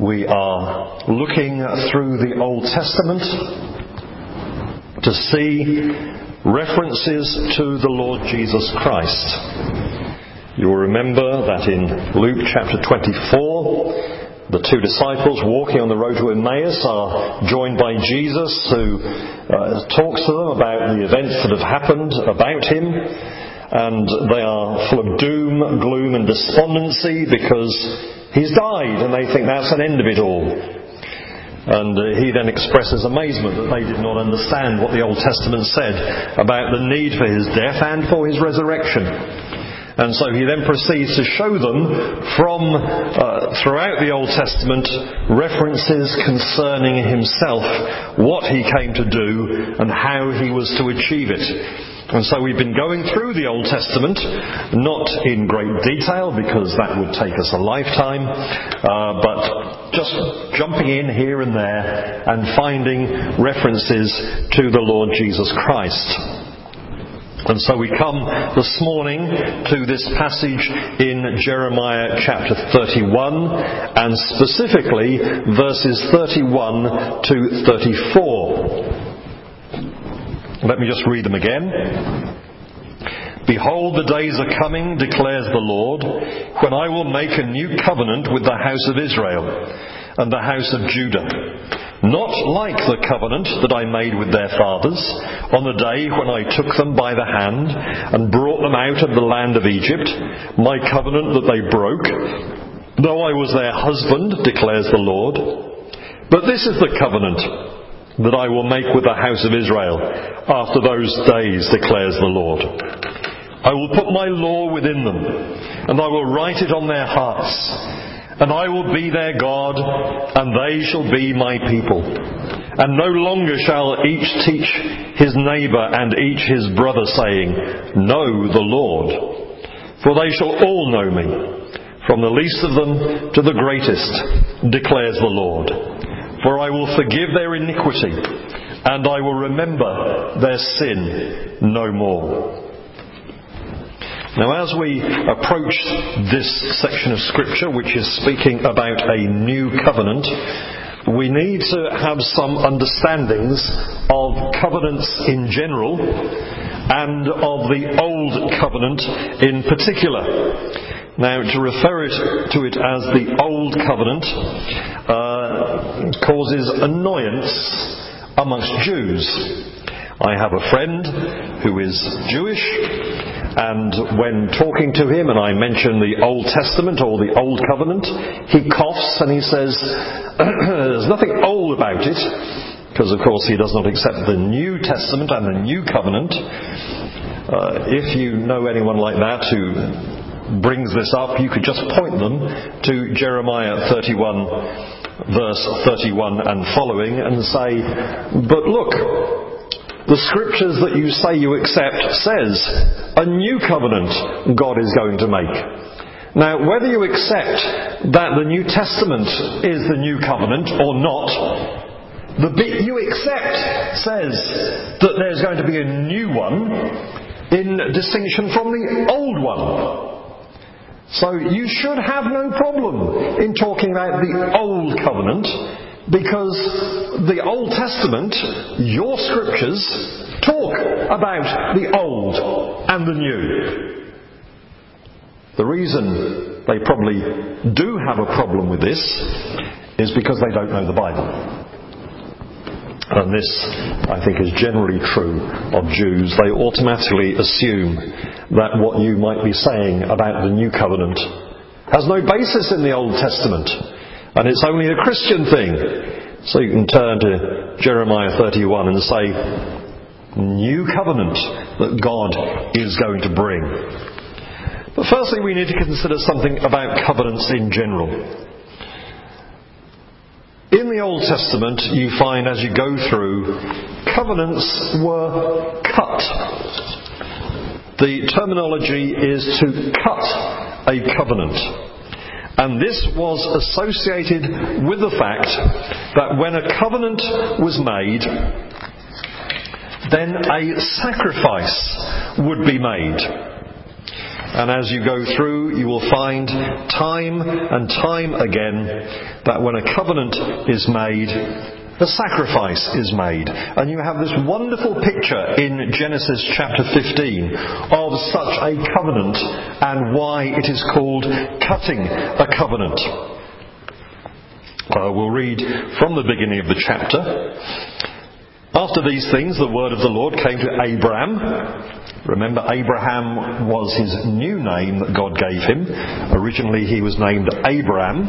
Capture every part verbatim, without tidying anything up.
We are looking through the Old Testament to see references to the Lord Jesus Christ. You'll remember that in Luke chapter twenty-four, the two disciples walking on the road to Emmaus are joined by Jesus, who uh, talks to them about the events that have happened about him, and they are full of doom, gloom and despondency because he's died, and they think that's an end of it all. And uh, he then expresses amazement that they did not understand what the Old Testament said about the need for his death and for his resurrection. And so he then proceeds to show them from uh, throughout the Old Testament references concerning himself, what he came to do and how he was to achieve it. And so we've been going through the Old Testament, not in great detail because that would take us a lifetime, uh, but just jumping in here and there and finding references to the Lord Jesus Christ. And so we come this morning to this passage in Jeremiah chapter thirty-one, and specifically verses thirty-one to thirty-four. Let me just read them again. Behold, the days are coming, declares the Lord, when I will make a new covenant with the house of Israel and the house of Judah. Not like the covenant that I made with their fathers on the day when I took them by the hand and brought them out of the land of Egypt, my covenant that they broke, though I was their husband, declares the Lord. But this is the covenant that I will make with the house of Israel after those days, declares the Lord. I will put my law within them, and I will write it on their hearts, and I will be their God, and they shall be my people. And no longer shall each teach his neighbour and each his brother, saying, Know the Lord. For they shall all know me, from the least of them to the greatest, declares the Lord. For I will forgive their iniquity, and I will remember their sin no more. Now, as we approach this section of Scripture, which is speaking about a new covenant, we need to have some understandings of covenants in general and of the Old Covenant in particular. Now, to refer it, to it as the Old Covenant uh, causes annoyance amongst Jews. I have a friend who is Jewish, and when talking to him and I mention the Old Testament or the Old Covenant, he coughs and he says, there's nothing old about it, because of course he does not accept the New Testament and the New Covenant. Uh, if you know anyone like that who brings this up, you could just point them to Jeremiah thirty-one, verse thirty-one and following, and say, but look, the scriptures that you say you accept says a new covenant God is going to make. Now, whether you accept that the New Testament is the new covenant or not, the bit you accept says that there's going to be a new one in distinction from the old one. So you should have no problem in talking about the Old Covenant, because the Old Testament, your scriptures, talk about the Old and the New. The reason they probably do have a problem with this is because they don't know the Bible. And this, I think, is generally true of Jews. They automatically assume that what you might be saying about the New Covenant has no basis in the Old Testament, and it's only a Christian thing. So you can turn to Jeremiah thirty-one and say, New Covenant that God is going to bring. But firstly, we need to consider something about covenants in general. In the Old Testament, you find as you go through, covenants were cut. The terminology is to cut a covenant. And this was associated with the fact that when a covenant was made, then a sacrifice would be made. And as you go through, you will find time and time again that when a covenant is made, a sacrifice is made. And you have this wonderful picture in Genesis chapter fifteen of such a covenant and why it is called cutting a covenant. Uh, we'll read from the beginning of the chapter. After these things, the word of the Lord came to Abram. Remember, Abraham was his new name that God gave him. Originally he was named Abram.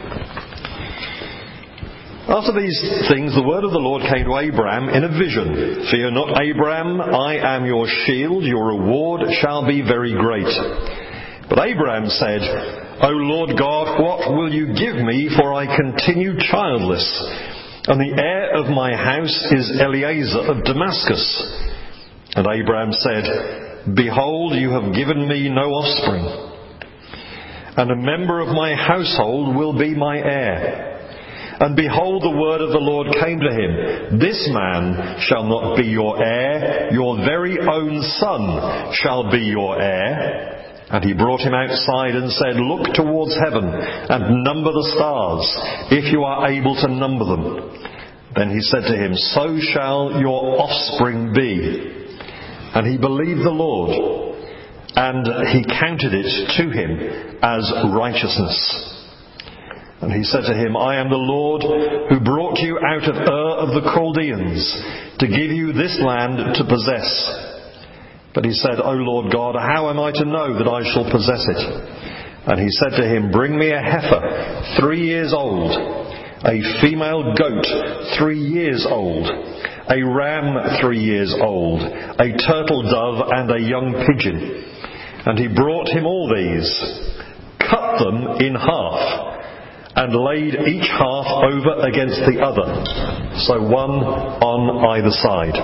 After these things, the word of the Lord came to Abram in a vision. Fear not, Abram, I am your shield, your reward shall be very great. But Abram said, O Lord God, what will you give me, for I continue childless? And the heir of my house is Eliezer of Damascus. And Abram said, Behold, you have given me no offspring, and a member of my household will be my heir. And behold, the word of the Lord came to him, This man shall not be your heir, your very own son shall be your heir. And he brought him outside and said, Look towards heaven and number the stars, if you are able to number them. Then he said to him, So shall your offspring be. And he believed the Lord, and he counted it to him as righteousness. And he said to him, I am the Lord who brought you out of Ur of the Chaldeans to give you this land to possess. But he said, O Lord God, how am I to know that I shall possess it? And he said to him, Bring me a heifer, three years old, a female goat, three years old, a ram, three years old, a turtle dove, and a young pigeon. And he brought him all these, cut them in half, and laid each half over against the other, so one on either side.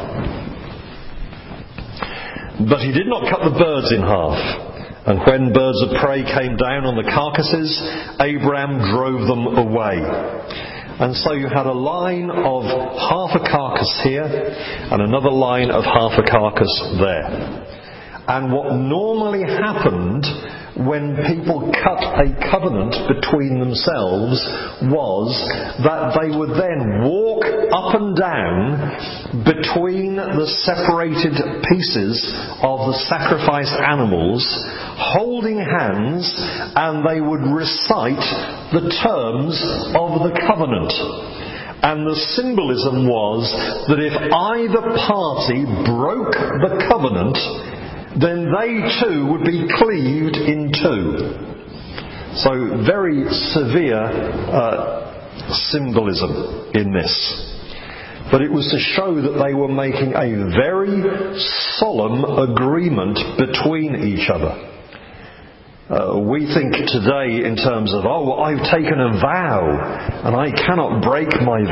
But he did not cut the birds in half. And when birds of prey came down on the carcasses, Abram drove them away. And so you had a line of half a carcass here, and another line of half a carcass there. And what normally happened when people cut a covenant between themselves was that they would then walk up and down between the separated pieces of the sacrificed animals, holding hands, and they would recite the terms of the covenant. And the symbolism was that if either party broke the covenant, then they too would be cleaved in two. So very severe uh, symbolism in this. But it was to show that they were making a very solemn agreement between each other. Uh, we think today in terms of, oh, well, I've taken a vow and I cannot break my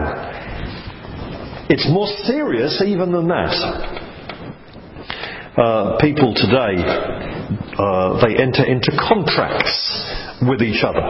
vow. It's more serious even than that. Uh, people today, uh, they enter into contracts with each other.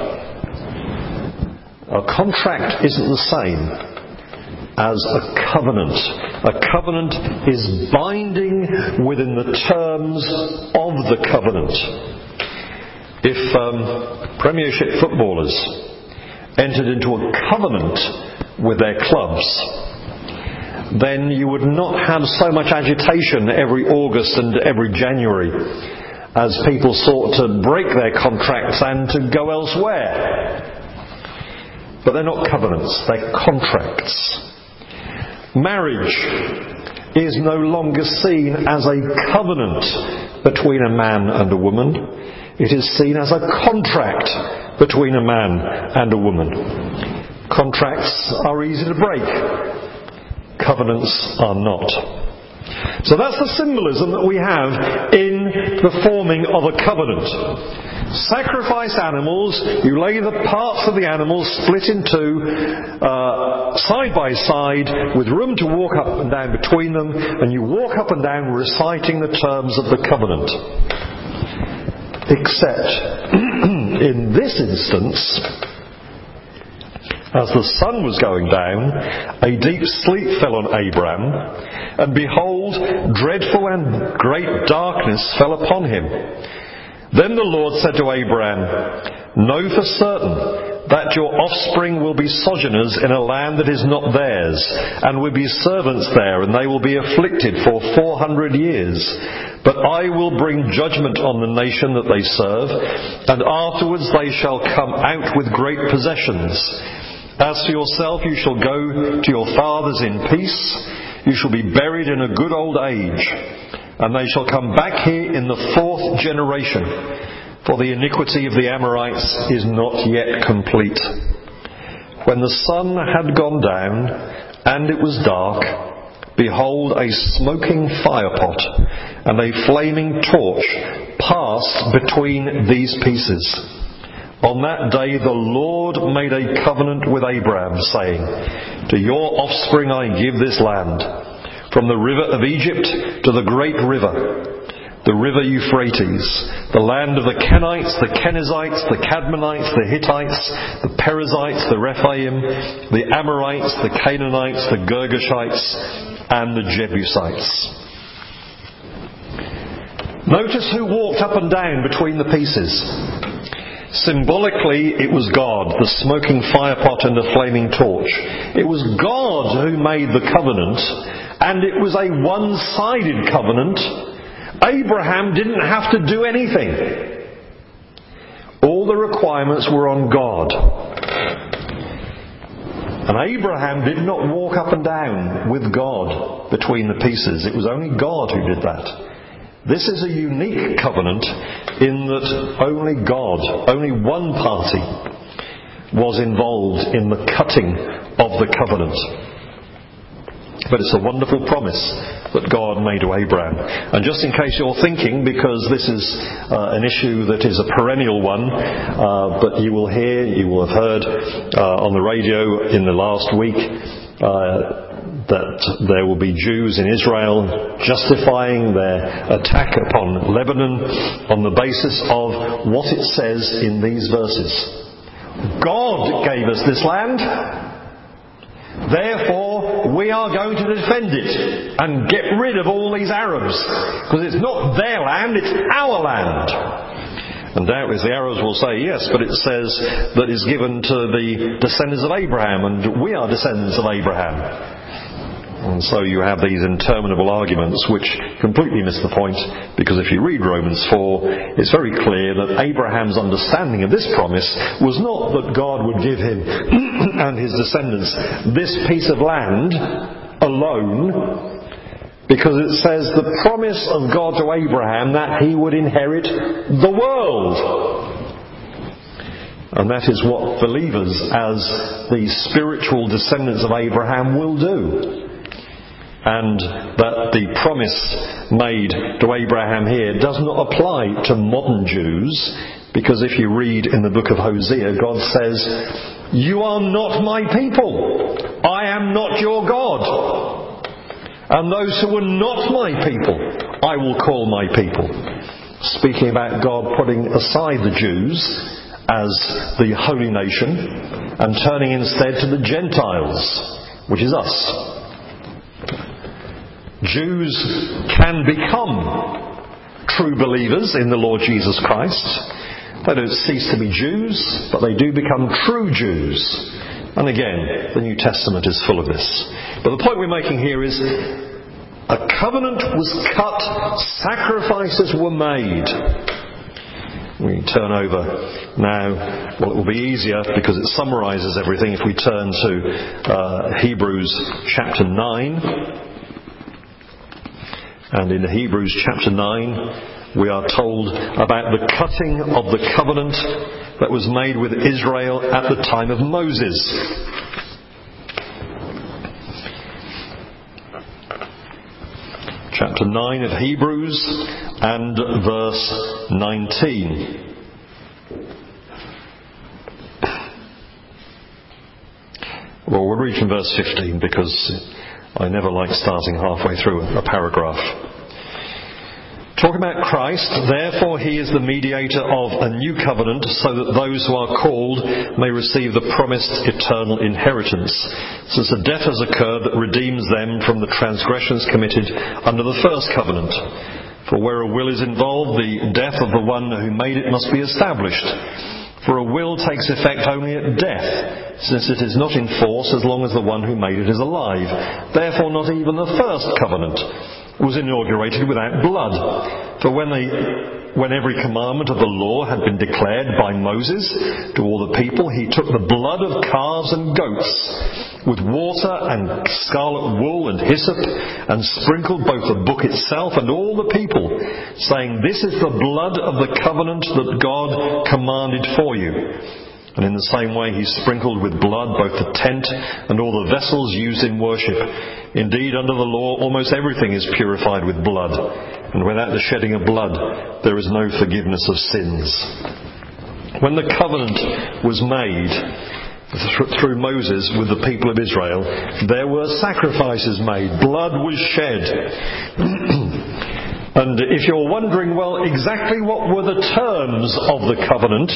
A contract isn't the same as a covenant. A covenant is binding within the terms of the covenant. If um, Premiership footballers entered into a covenant with their clubs, then you would not have so much agitation every August and every January as people sought to break their contracts and to go elsewhere. But they're not covenants, they're contracts. Marriage is no longer seen as a covenant between a man and a woman. It is seen as a contract between a man and a woman. Contracts are easy to break. Covenants are not. So that's the symbolism that we have in the forming of a covenant. Sacrifice animals, you lay the parts of the animals split in two, uh, side by side, with room to walk up and down between them, and you walk up and down reciting the terms of the covenant. Except, in this instance, as the sun was going down, a deep sleep fell on Abram, and behold, dreadful and great darkness fell upon him. Then the Lord said to Abraham, "Know for certain that your offspring will be sojourners in a land that is not theirs, and will be servants there, and they will be afflicted for four hundred years. But I will bring judgment on the nation that they serve, and afterwards they shall come out with great possessions. As for yourself, you shall go to your fathers in peace. You shall be buried in a good old age. And they shall come back here in the fourth generation, for the iniquity of the Amorites is not yet complete." When the sun had gone down, and it was dark, behold, a smoking firepot and a flaming torch passed between these pieces. On that day the Lord made a covenant with Abraham, saying, "To your offspring I give this land, from the river of Egypt to the great river, the river Euphrates, the land of the Kenites, the Kenizzites, the Cadmonites, the Hittites, the Perizzites, the Rephaim, the Amorites, the Canaanites, the Girgashites, and the Jebusites." Notice who walked up and down between the pieces. Symbolically, it was God, the smoking firepot and the flaming torch. It was God who made the covenant, and it was a one-sided covenant. Abraham didn't have to do anything. All the requirements were on God. And Abraham did not walk up and down with God between the pieces. It was only God who did that. This is a unique covenant in that only God, only one party, was involved in the cutting of the covenant. But it's a wonderful promise that God made to Abraham. And just in case you're thinking, because this is uh, an issue that is a perennial one, uh, but you will hear, you will have heard uh, on the radio in the last week uh, that there will be Jews in Israel justifying their attack upon Lebanon on the basis of what it says in these verses. God gave us this land, therefore we are going to defend it and get rid of all these Arabs, because it's not their land, it's our land. And doubtless the Arabs will say, yes, but it says that it's given to the descendants of Abraham, and we are descendants of Abraham. And so you have these interminable arguments which completely miss the point, because if you read Romans four, it's very clear that Abraham's understanding of this promise was not that God would give him and his descendants this piece of land alone, because it says the promise of God to Abraham that he would inherit the world. And that is what believers as the spiritual descendants of Abraham will do. And that the promise made to Abraham here does not apply to modern Jews, because if you read in the book of Hosea, God says, "You are not my people. I am not your God. And those who are not my people, I will call my people." Speaking about God putting aside the Jews as the holy nation and turning instead to the Gentiles, which is us. Jews can become true believers in the Lord Jesus Christ. They don't cease to be Jews, but they do become true Jews. And again, the New Testament is full of this. But the point we're making here is a covenant was cut, sacrifices were made. We turn over now. Well, it will be easier because it summarises everything if we turn to uh, Hebrews chapter nine. And in Hebrews chapter nine, we are told about the cutting of the covenant that was made with Israel at the time of Moses. Chapter nine of Hebrews and verse nineteen. Well, we'll read from verse fifteen because I never like starting halfway through a paragraph. Talking about Christ, therefore he is the mediator of a new covenant, so that those who are called may receive the promised eternal inheritance, since a death has occurred that redeems them from the transgressions committed under the first covenant. For where a will is involved, the death of the one who made it must be established. For a will takes effect only at death, since it is not in force as long as the one who made it is alive. Therefore not even the first covenant was inaugurated without blood. For when they, when every commandment of the law had been declared by Moses to all the people, he took the blood of calves and goats with water and scarlet wool and hyssop, and sprinkled both the book itself and all the people, saying, "This is the blood of the covenant that God commanded for you." And in the same way he sprinkled with blood both the tent and all the vessels used in worship. Indeed, under the law, almost everything is purified with blood, and without the shedding of blood, there is no forgiveness of sins. When the covenant was made through Moses with the people of Israel, there were sacrifices made, blood was shed. And if you're wondering, well, exactly what were the terms of the covenant?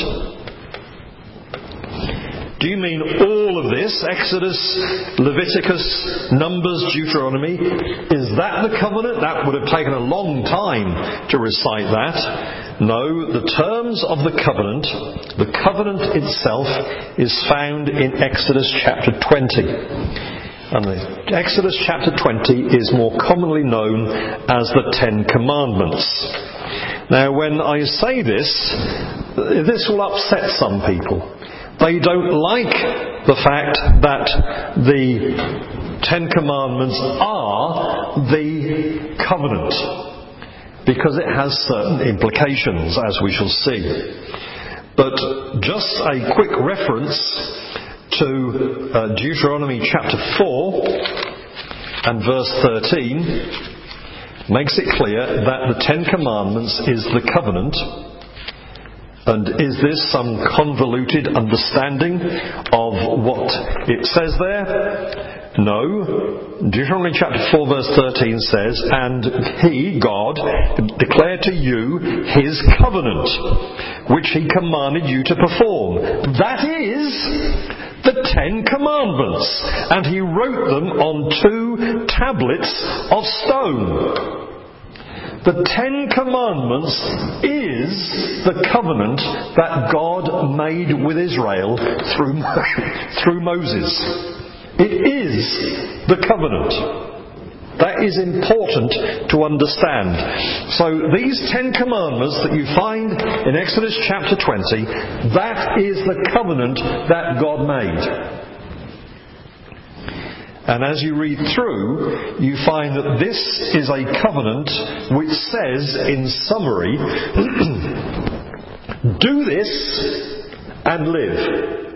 Do you mean all of this? Exodus, Leviticus, Numbers, Deuteronomy? Is that the covenant? That would have taken a long time to recite that. No, the terms of the covenant, the covenant itself is found in Exodus chapter twenty. And the Exodus chapter twenty is more commonly known as the Ten Commandments. Now, when I say this, this will upset some people. They don't like the fact that the Ten Commandments are the covenant, because it has certain implications, as we shall see. But just a quick reference to uh, Deuteronomy chapter four and verse thirteen makes it clear that the Ten Commandments is the covenant. And is this some convoluted understanding of what it says there? No. Deuteronomy chapter four verse thirteen says, "And he, God, declared to you his covenant, which he commanded you to perform." That is the Ten Commandments. And he wrote them on two tablets of stone. The Ten Commandments is the covenant that God made with Israel through, through Moses. It is the covenant. That is important to understand. So these Ten Commandments that you find in Exodus chapter twenty, that is the covenant that God made. And as you read through, you find that this is a covenant which says, in summary, do this and live.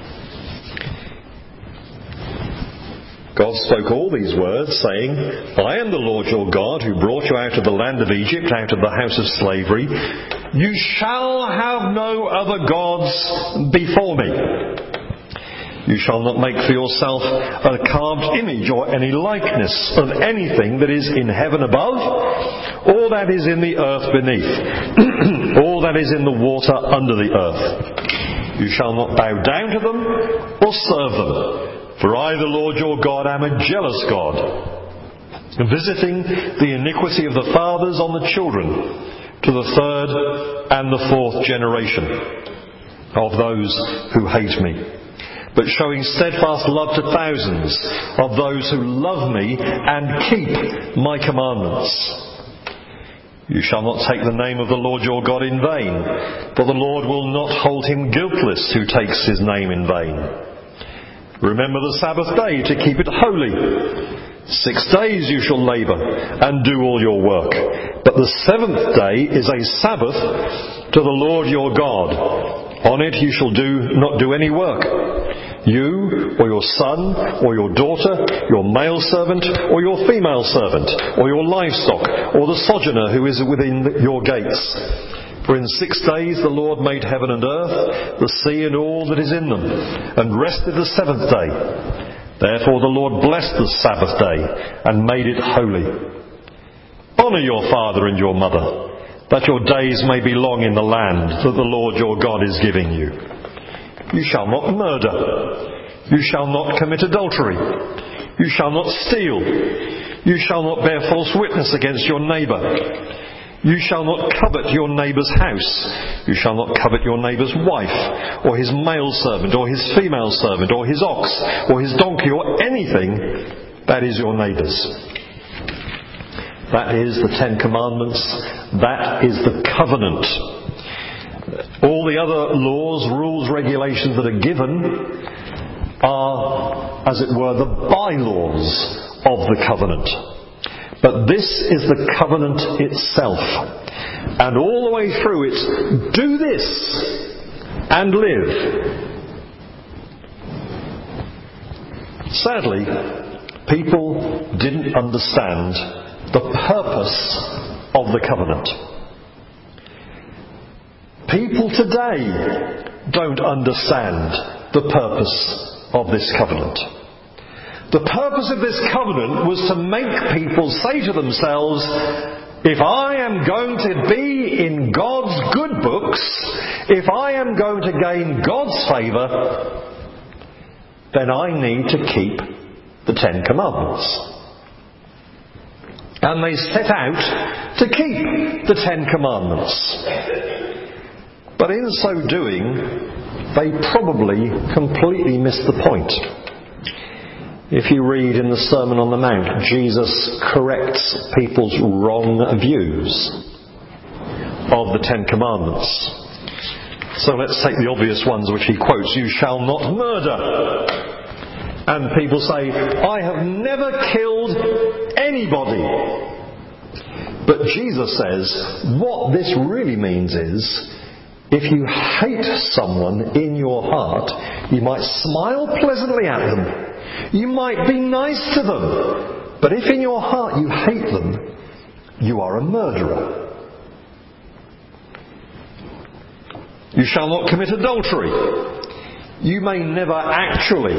God spoke all these words, saying, "I am the Lord your God, who brought you out of the land of Egypt, out of the house of slavery. You shall have no other gods before me. You shall not make for yourself a carved image or any likeness of anything that is in heaven above, or that is in the earth beneath, or that is in the water under the earth. You shall not bow down to them or serve them. For I, the Lord your God, am a jealous God, visiting the iniquity of the fathers on the children, to the third and the fourth generation of those who hate me, but showing steadfast love to thousands of those who love me and keep my commandments. You shall not take the name of the Lord your God in vain, for the Lord will not hold him guiltless who takes his name in vain. Remember the Sabbath day to keep it holy. Six days you shall labour and do all your work, but the seventh day is a Sabbath to the Lord your God. On it you shall do not do any work, you or your son or your daughter, your male servant or your female servant, or your livestock, or the sojourner who is within your gates. For in six days the Lord made heaven and earth, the sea and all that is in them, and rested the seventh day. Therefore the Lord blessed the Sabbath day and made it holy. Honour your father and your mother, that your days may be long in the land that the Lord your God is giving you. You shall not murder. You shall not commit adultery. You shall not steal. You shall not bear false witness against your neighbour. You shall not covet your neighbour's house. You shall not covet your neighbour's wife, or his male servant, or his female servant, or his ox, or his donkey, or anything that is your neighbour's. That is the Ten Commandments. That is the covenant. All the other laws, rules, regulations that are given are, as it were, the bylaws of the covenant. But this is the covenant itself. And all the way through it's, do this and live. Sadly, people didn't understand the purpose of the covenant. People today don't understand the purpose of this covenant. The purpose of this covenant was to make people say to themselves, if I am going to be in God's good books, if I am going to gain God's favour, then I need to keep the Ten Commandments. And they set out to keep the Ten Commandments. But in so doing, they probably completely missed the point. If you read in the Sermon on the Mount, Jesus corrects people's wrong views of the Ten Commandments. So let's take the obvious ones which he quotes. You shall not murder. And people say, I have never killed anybody. But Jesus says, what this really means is, if you hate someone in your heart, you might smile pleasantly at them. You might be nice to them. But if in your heart you hate them, you are a murderer. You shall not commit adultery. You may never actually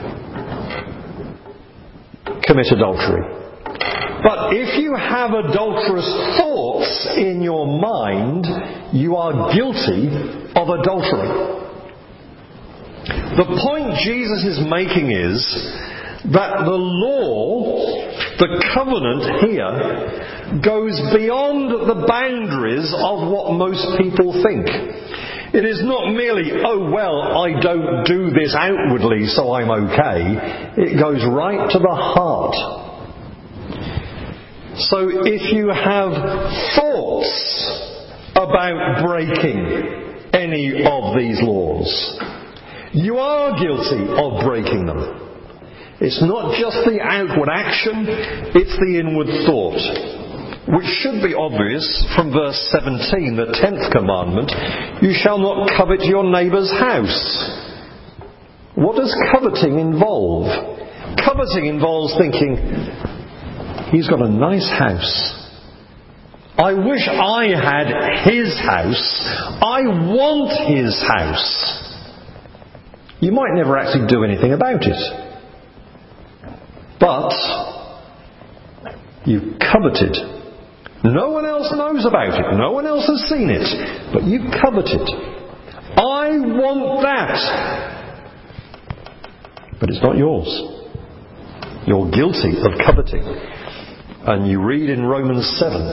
commit adultery. But if you have adulterous thoughts in your mind, you are guilty of adultery. The point Jesus is making is that the law, the covenant here, goes beyond the boundaries of what most people think. It is not merely, oh well, I don't do this outwardly so I'm okay. It goes right to the heart. So if you have thoughts about breaking any of these laws, you are guilty of breaking them. It's not just the outward action, it's the inward thought. Which should be obvious from verse seventeen, the tenth commandment, you shall not covet your neighbour's house. What does coveting involve? Coveting involves thinking, he's got a nice house. I wish I had his house. I want his house. You might never actually do anything about it. But you've coveted. No one else knows about it. No one else has seen it. But you covet it. I want that. But it's not yours. You're guilty of coveting. And you read in Romans seven.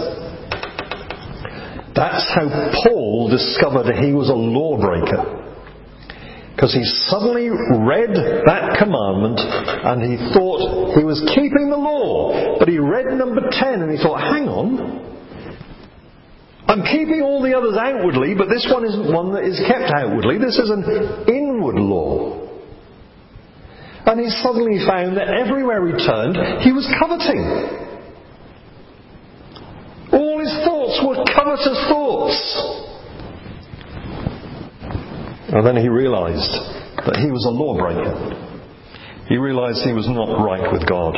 That's how Paul discovered he was a lawbreaker. Because he suddenly read that commandment and he thought he was keeping the law. But he read number ten and he thought, hang on. I'm keeping all the others outwardly, but this one isn't one that is kept outwardly. This is an inward law. And he suddenly found that everywhere he turned, he was coveting. All his thoughts were covetous thoughts. And then he realised that he was a lawbreaker. He realised he was not right with God.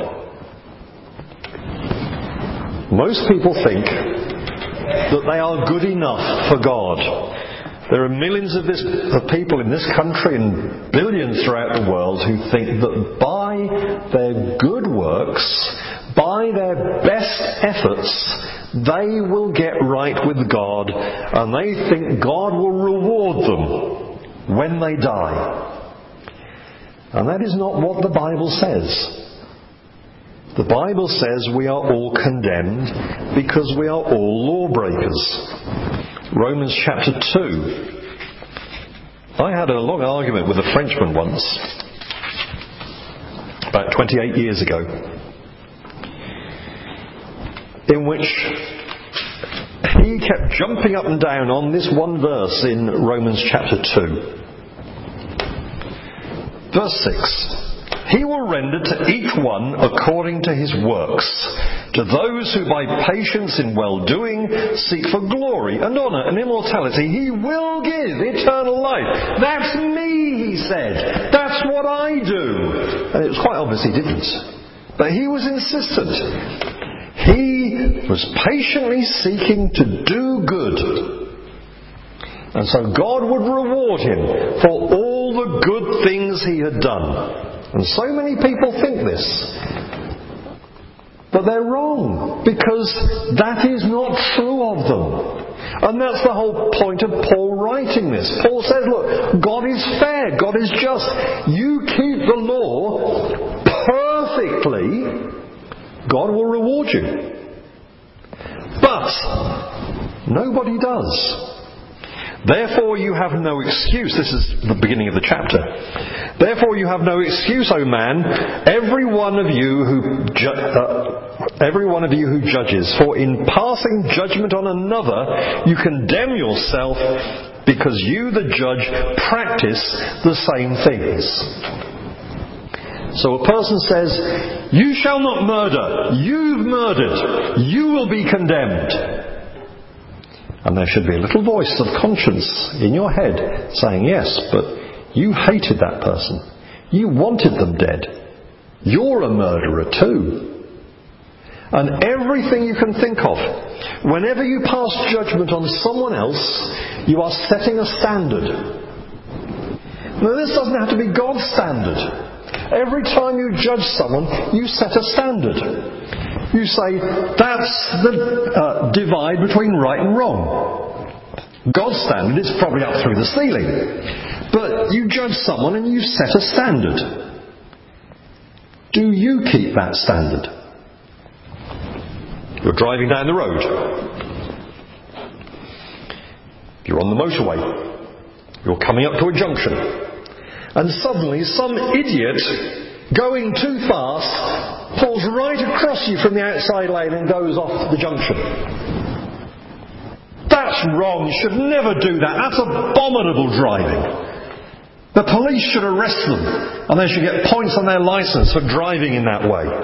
Most people think that they are good enough for God. There are millions of, this, of people in this country and billions throughout the world who think that by their good works, by their best efforts, they will get right with God, and they think God will reward them when they die. And that is not what the Bible says. The Bible says we are all condemned because we are all lawbreakers. Romans chapter two. I had a long argument with a Frenchman once, about twenty-eight years ago, in which he kept jumping up and down on this one verse in Romans chapter two. Verse six. He will render to each one according to his works. To those who by patience in well-doing seek for glory and honour and immortality, he will give eternal life. That's me, he said. That's what I do. And it was quite obvious he didn't. But he was insistent. He was patiently seeking to do good. And so God would reward him for all the good things he had done. And so many people think this. But they're wrong, because that is not true of them. And that's the whole point of Paul writing this. Paul says, look, God is fair, God is just. You keep the law perfectly, God will reward you. But nobody does. Therefore you have no excuse. This is the beginning of the chapter. Therefore you have no excuse, O man, every one of you who ju- uh, every one of you who judges. For in passing judgment on another, you condemn yourself, because you, the judge, practice the same things. So a person says, "You shall not murder. You've murdered. You will be condemned." And there should be a little voice of conscience in your head saying, yes, but you hated that person. You wanted them dead. You're a murderer too. And everything you can think of, whenever you pass judgment on someone else, you are setting a standard. Now, this doesn't have to be God's standard. Every time you judge someone, you set a standard. You say, that's the uh, divide between right and wrong. God's standard is probably up through the ceiling. But you judge someone and you set a standard. Do you keep that standard? You're driving down the road. You're on the motorway. You're coming up to a junction. And suddenly some idiot going too fast pulls right across you from the outside lane and goes off the junction. That's wrong. You should never do that. That's abominable driving. The police should arrest them, and they should get points on their licence for driving in that way.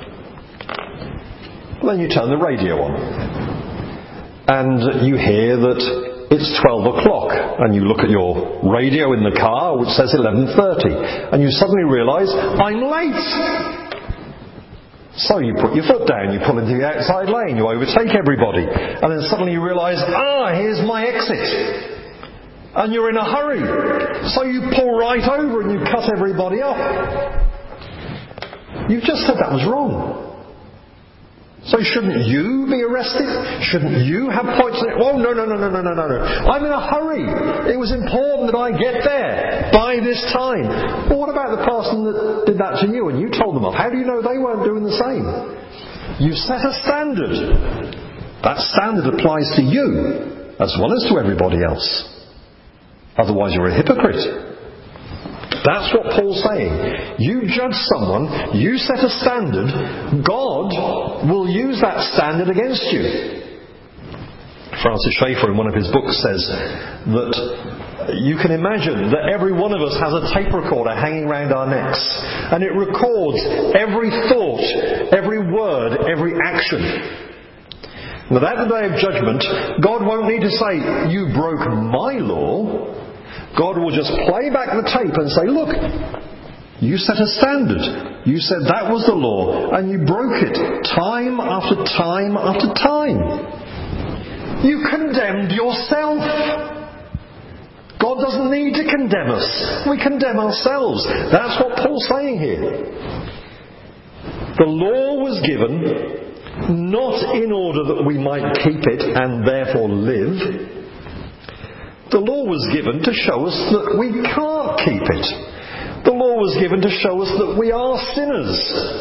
Then you turn the radio on, and you hear that it's twelve o'clock, and you look at your radio in the car which says eleven thirty, and you suddenly realise, I'm late! So you put your foot down, you pull into the outside lane, you overtake everybody, and then suddenly you realise, ah, here's my exit. And you're in a hurry. So you pull right over and you cut everybody off. You've just said that was wrong. So shouldn't you be arrested? Shouldn't you have points on it? Oh, no, no, no, no, no, no, no. I'm in a hurry. It was important that I get there by this time. Well, what about the person that did that to you and you told them off? How do you know they weren't doing the same? You set a standard. That standard applies to you as well as to everybody else. Otherwise you're a hypocrite. That's what Paul's saying. You judge someone, you set a standard, God will use that standard against you. Francis Schaeffer in one of his books says that you can imagine that every one of us has a tape recorder hanging round our necks, and it records every thought, every word, every action. Now, at the day of judgment, God won't need to say, you broke my law. God will just play back the tape and say, look, you set a standard. You said that was the law, and you broke it time after time after time. You condemned yourself. God doesn't need to condemn us. We condemn ourselves. That's what Paul's saying here. The law was given not in order that we might keep it and therefore live. The law was given to show us that we can't keep it. The law was given to show us that we are sinners.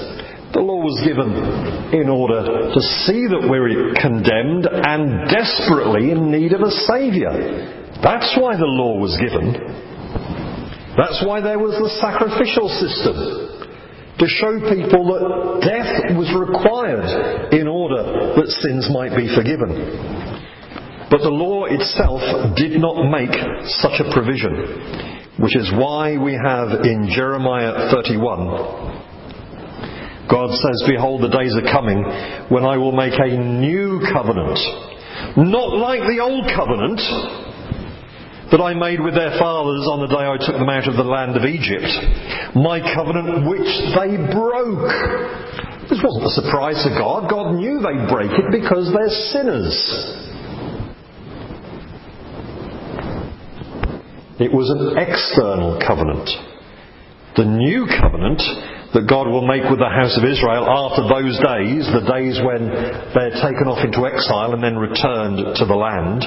The law was given in order to see that we're condemned and desperately in need of a saviour. That's why the law was given. That's why there was the sacrificial system, to show people that death was required in order that sins might be forgiven. But the law itself did not make such a provision, which is why we have in Jeremiah thirty-one, God says, "Behold, the days are coming when I will make a new covenant, not like the old covenant that I made with their fathers on the day I took them out of the land of Egypt, my covenant which they broke." This wasn't a surprise to God. God knew they'd break it because they're sinners. It was an external covenant. The new covenant that God will make with the house of Israel after those days, the days when they're taken off into exile and then returned to the land.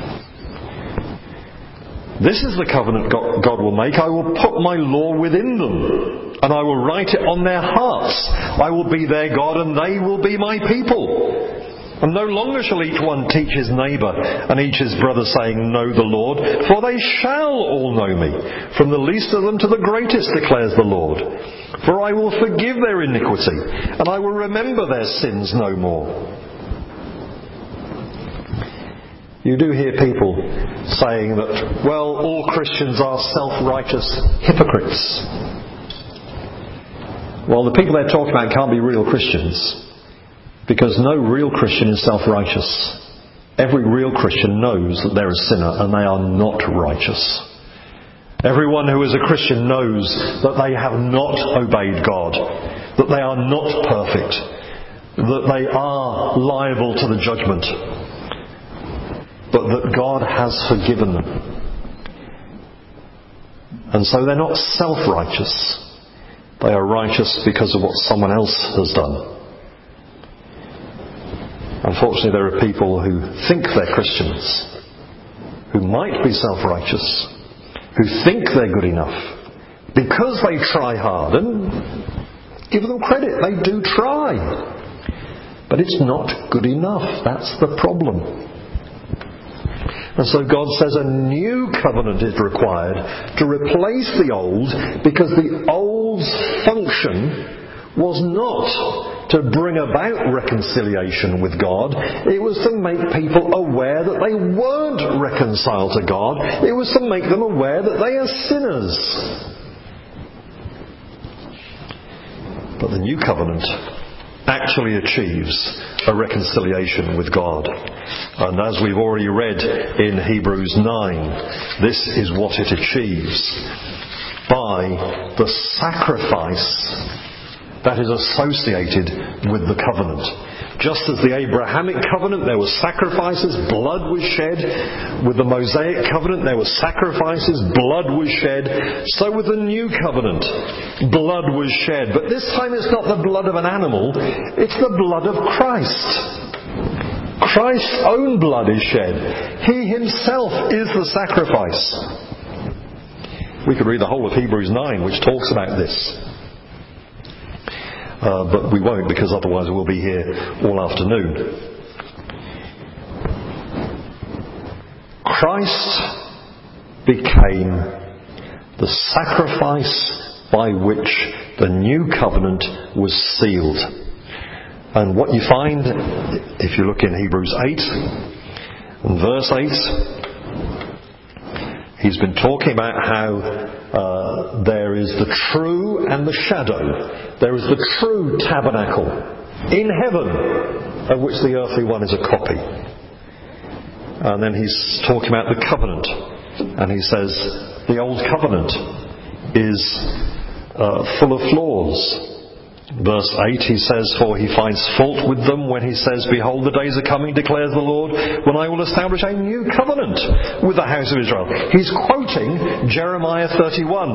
This is the covenant God will make. "I will put my law within them, and I will write it on their hearts. I will be their God, and they will be my people. And no longer shall each one teach his neighbour and each his brother, saying, 'Know the Lord,' for they shall all know me, from the least of them to the greatest, declares the Lord. For I will forgive their iniquity, and I will remember their sins no more." You do hear people saying that, well, all Christians are self-righteous hypocrites. Well, the people they're talking about can't be real Christians, because no real Christian is self-righteous. Every real Christian knows that they're a sinner and they are not righteous. Everyone who is a Christian knows that they have not obeyed God, that they are not perfect, that they are liable to the judgment, but that God has forgiven them. And so they're not self-righteous. They are righteous because of what someone else has done. Unfortunately, there are people who think they're Christians, who might be self-righteous, who think they're good enough, because they try hard, and give them credit, they do try. But it's not good enough. That's the problem. And so God says a new covenant is required to replace the old, because the old's function was not to bring about reconciliation with God. It was to make people aware that they weren't reconciled to God. It was to make them aware that they are sinners. But the new covenant actually achieves a reconciliation with God. And as we've already read in Hebrews nine, this is what it achieves: by the sacrifice that is associated with the covenant. Just as the Abrahamic covenant, there were sacrifices, blood was shed. With the Mosaic covenant, there were sacrifices, blood was shed. So with the new covenant, blood was shed. But this time it's not the blood of an animal, it's the blood of Christ. Christ's own blood is shed. He himself is the sacrifice. We could read the whole of Hebrews nine, which talks about this. Uh, but we won't, because otherwise we'll be here all afternoon. Christ became the sacrifice by which the new covenant was sealed. And what you find, if you look in Hebrews eight, and verse eight, he's been talking about how Uh, there is the true and the shadow. There is the true tabernacle in heaven, of which the earthly one is a copy. And then he's talking about the covenant, and he says the old covenant is uh, full of flaws. Verse eight, he says, "For he finds fault with them when he says, 'Behold, the days are coming, declares the Lord, when I will establish a new covenant with the house of Israel.'" He's quoting Jeremiah thirty-one.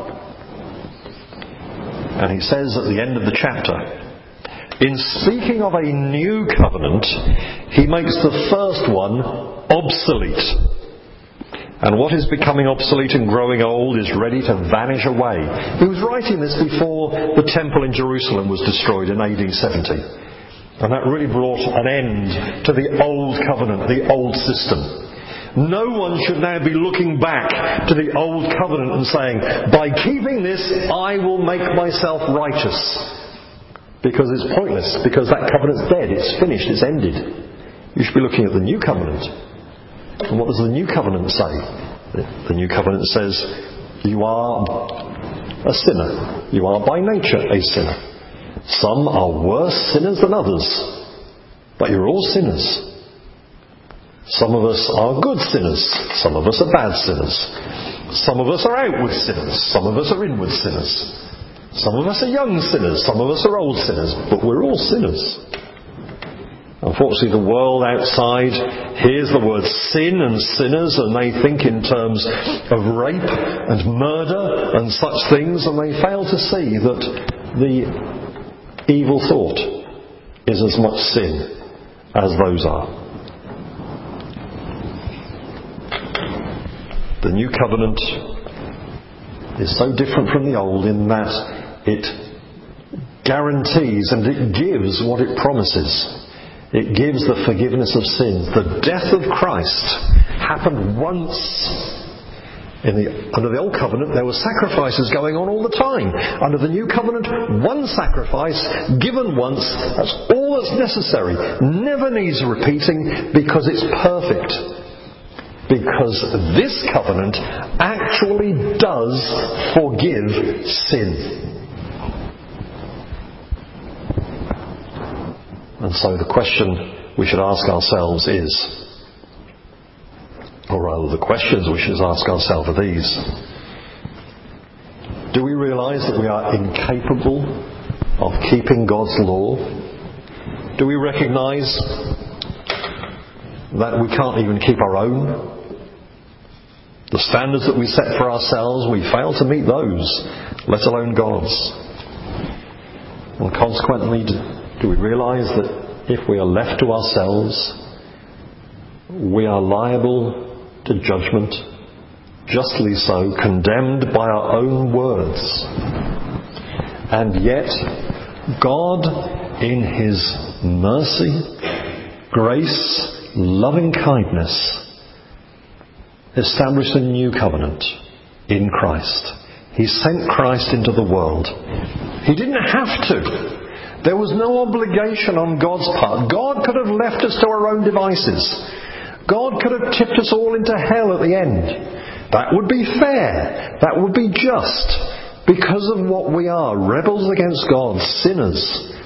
And he says at the end of the chapter, in speaking of a new covenant, he makes the first one obsolete. And what is becoming obsolete and growing old is ready to vanish away. He was writing this before the temple in Jerusalem was destroyed in A D seventy. And that really brought an end to the old covenant, the old system. No one should now be looking back to the old covenant and saying, by keeping this, I will make myself righteous. Because it's pointless, because that covenant's dead, it's finished, it's ended. You should be looking at the new covenant. And what does the new covenant say? The new covenant says, you are a sinner. You are by nature a sinner. Some are worse sinners than others, but you're all sinners. Some of us are good sinners. Some of us are bad sinners. Some of us are outward sinners. Some of us are inward sinners. Some of us are young sinners. Some of us are old sinners. But we're all sinners. Unfortunately, the world outside hears the word sin and sinners, and they think in terms of rape and murder and such things, and they fail to see that the evil thought is as much sin as those are. The new covenant is so different from the old in that it guarantees and it gives what it promises. It gives the forgiveness of sins. The death of Christ happened once. In the, under the old covenant, there were sacrifices going on all the time. Under the new covenant, one sacrifice given once. That's all that's necessary. Never needs repeating because it's perfect. Because this covenant actually does forgive sin. And so the question we should ask ourselves is, or rather the questions we should ask ourselves are these. Do we realise that we are incapable of keeping God's law? Do we recognise that we can't even keep our own? The standards that we set for ourselves, we fail to meet those, let alone God's. And consequently, do we realise that if we are left to ourselves, we are liable to judgment, justly so, condemned by our own words? And yet, God, in His mercy, grace, loving kindness, established a new covenant in Christ. He sent Christ into the world. He didn't have to. There was no obligation on God's part. God could have left us to our own devices. God could have tipped us all into hell at the end. That would be fair. That would be just. Because of what we are, rebels against God, sinners.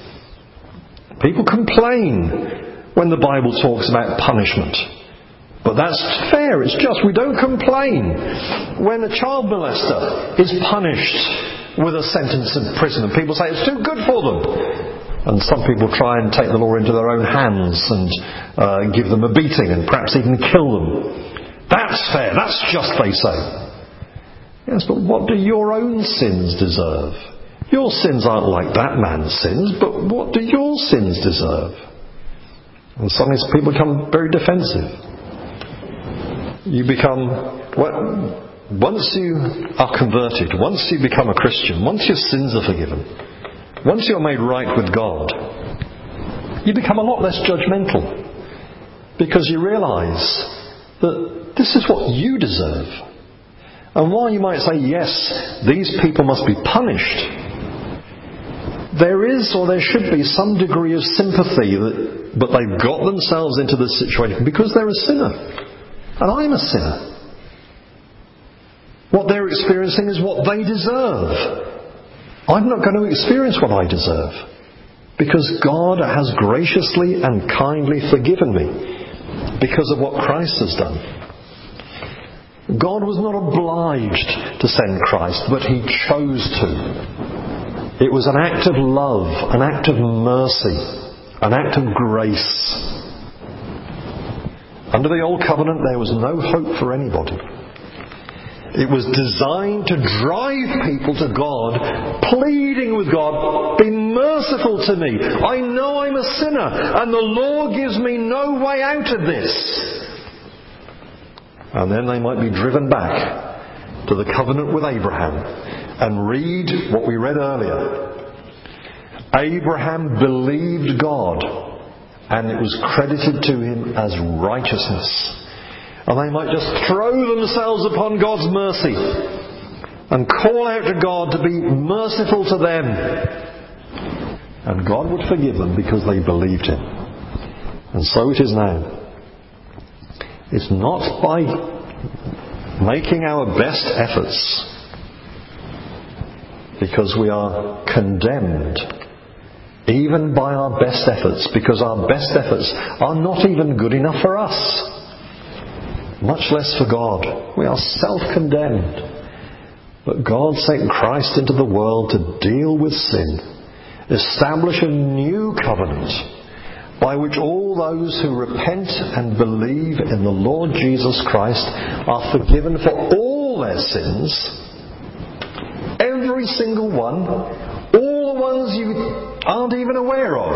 People complain when the Bible talks about punishment. But that's fair, it's just. We don't complain when a child molester is punished with a sentence in prison and people say it's too good for them. And some people try and take the law into their own hands and uh, give them a beating and perhaps even kill them. That's fair, that's just, they say. Yes, but what do your own sins deserve? Your sins aren't like that man's sins, but what do your sins deserve? And suddenly people become very defensive. You become, well, once you are converted, once you become a Christian, once your sins are forgiven, once you're made right with God, you become a lot less judgmental. Because you realise that this is what you deserve. And while you might say, yes, these people must be punished, there is or there should be some degree of sympathy, that, but they've got themselves into this situation because they're a sinner. And I'm a sinner. What they're experiencing is what they deserve. I'm not going to experience what I deserve. Because God has graciously and kindly forgiven me. Because of what Christ has done. God was not obliged to send Christ, but He chose to. It was an act of love, an act of mercy, an act of grace. Under the Old Covenant, there was no hope for anybody. It was designed to drive people to God, pleading with God, be merciful to me. I know I'm a sinner, and the law gives me no way out of this. And then they might be driven back to the covenant with Abraham and read what we read earlier. Abraham believed God, and it was credited to him as righteousness. And they might just throw themselves upon God's mercy and call out to God to be merciful to them. And God would forgive them because they believed Him. And so it is now. It's not by making our best efforts, because we are condemned even by our best efforts, because our best efforts are not even good enough for us, much less for God. We are self-condemned. But God sent Christ into the world to deal with sin, establish a new covenant by which all those who repent and believe in the Lord Jesus Christ are forgiven for all their sins, every single one, all the ones you aren't even aware of.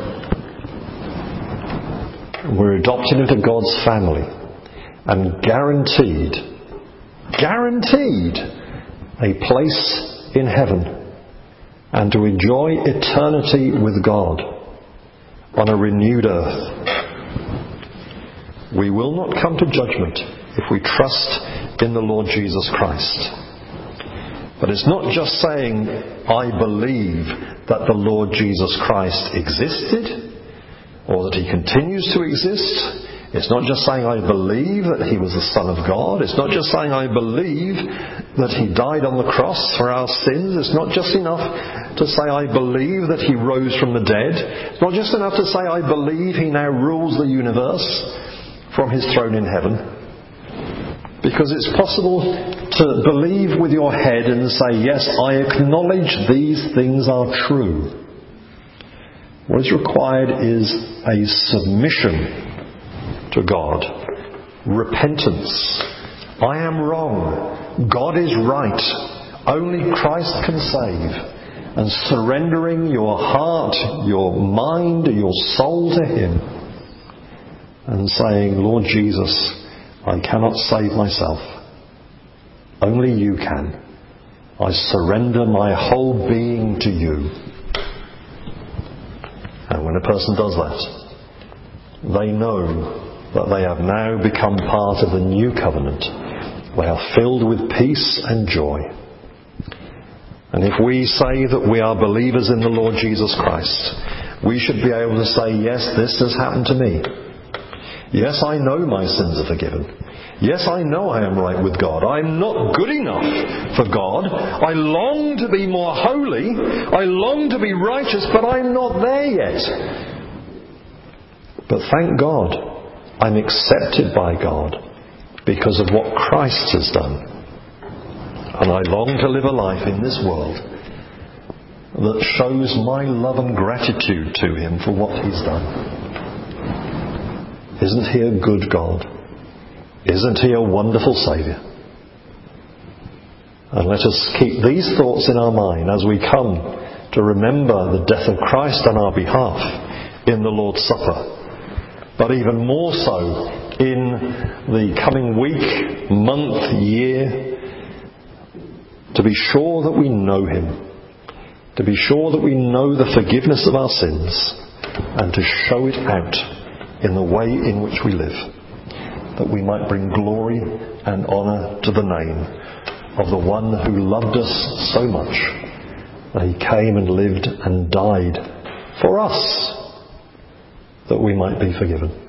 We're adopted into God's family and guaranteed, guaranteed a place in heaven and to enjoy eternity with God on a renewed earth. We will not come to judgment if we trust in the Lord Jesus Christ. But it's not just saying, I believe that the Lord Jesus Christ existed, or that He continues to exist. It's not just saying, I believe that He was the Son of God. It's not just saying, I believe that He died on the cross for our sins. It's not just enough to say, I believe that He rose from the dead. It's not just enough to say, I believe He now rules the universe from His throne in heaven. Because it's possible to believe with your head and say, yes, I acknowledge these things are true. What is required is a submission to God. Repentance. I am wrong. God is right. Only Christ can save. And surrendering your heart, your mind, your soul to Him. And saying, Lord Jesus, I cannot save myself. Only You can. I surrender my whole being to You. And when a person does that, they know that they have now become part of the new covenant. They are filled with peace and joy. And if we say that we are believers in the Lord Jesus Christ, we should be able to say, yes, this has happened to me. Yes, I know my sins are forgiven. Yes, I know I am right with God. I'm not good enough for God. I long to be more holy. I long to be righteous, but I'm not there yet. But thank God, I'm accepted by God because of what Christ has done. And I long to live a life in this world that shows my love and gratitude to Him for what He's done. Isn't He a good God? Isn't He a wonderful Saviour? And let us keep these thoughts in our mind as we come to remember the death of Christ on our behalf in the Lord's Supper. But even more so in the coming week, month, year, to be sure that we know Him, to be sure that we know the forgiveness of our sins, and to show it out in the way in which we live, that we might bring glory and honour to the name of the one who loved us so much that He came and lived and died for us, that we might be forgiven.